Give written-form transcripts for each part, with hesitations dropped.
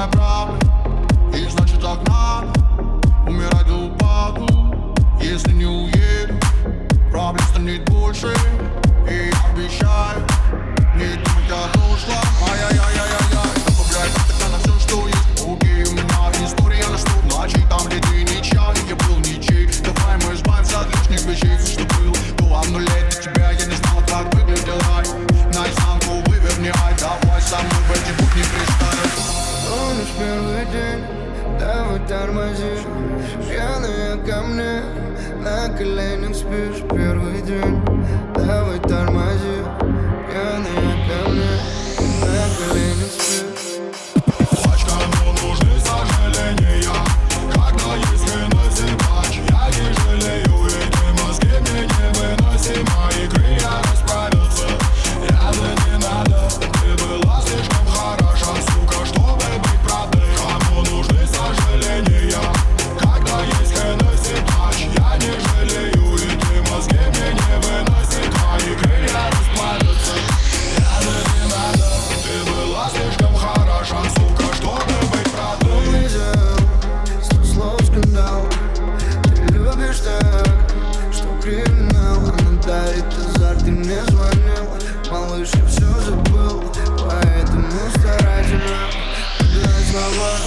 самая правда, и значит так надо умирать до упаду. Если не уеду, проблем станет больше. И я обещаю не думать о прошлом. Ай-яй-яй-яй-яй, добавляй так на все, что есть. Окей, у меня история на 100 ночей, там, где ты ничья, и я был ничей. Давай мы избавимся от лишних вещей. Все, что было до в нуле для тебя, я не знал, как выглядел рай. Наизнанку выверни, ай, давай со мной в эти будни пристать. Помнишь первый день, давай тормози. Пьяные ко мне, на коленях спишь. Первый день, давай тормози. Пьяные ко мне, на коленях спишь. Плачь, кому нужны сожаления, когда есть Хеннесси плачь. Я не жалею, эти мозги мне не выноси. Мои крылья расправятся, рядом не надо. Ты была слишком хороша, сука, чтобы быть правдой. Кому нужны сожаления, когда есть Хеннесси плачь. Я не жалею, эти мозги мне не выноси. Мои крылья расправятся, рядом не надо. Ты была слишком хороша, сука, чтобы быть правдой. Увидел 100 слов скандал. Ты любишь так, что криминал. Она дарит азарт, ты мне звонил. Малыш, я все забыл, поэтому старательно подбирай слова.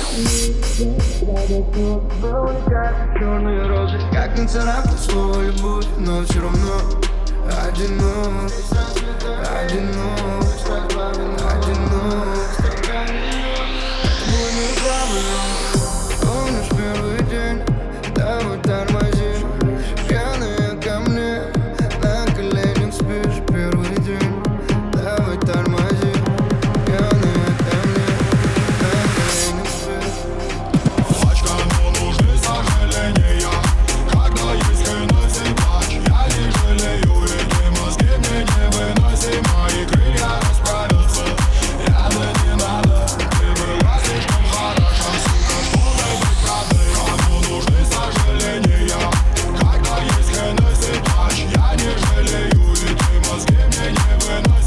Черные розы, как не царапать слово любовь, но все равно одинок, одинок, одинок. Это было неправильно. Помнишь первый день, давай тормози. Пьяные ко мне, на коленях спишь. Первый день, давай тормози. Пьяные ко мне, на коленях спишь. Плачь, кому нужны сожаления, когда есть Хеннесси плачь. Я не жалею, эти мозги мне не выноси. Мои крылья расправятся, рядом не надо. Ты была слишком хороша, сука, чтобы быть правдой. Кому нужны сожаления, когда есть Хеннесси плачь. Я не жалею, эти мозги мне не выноси.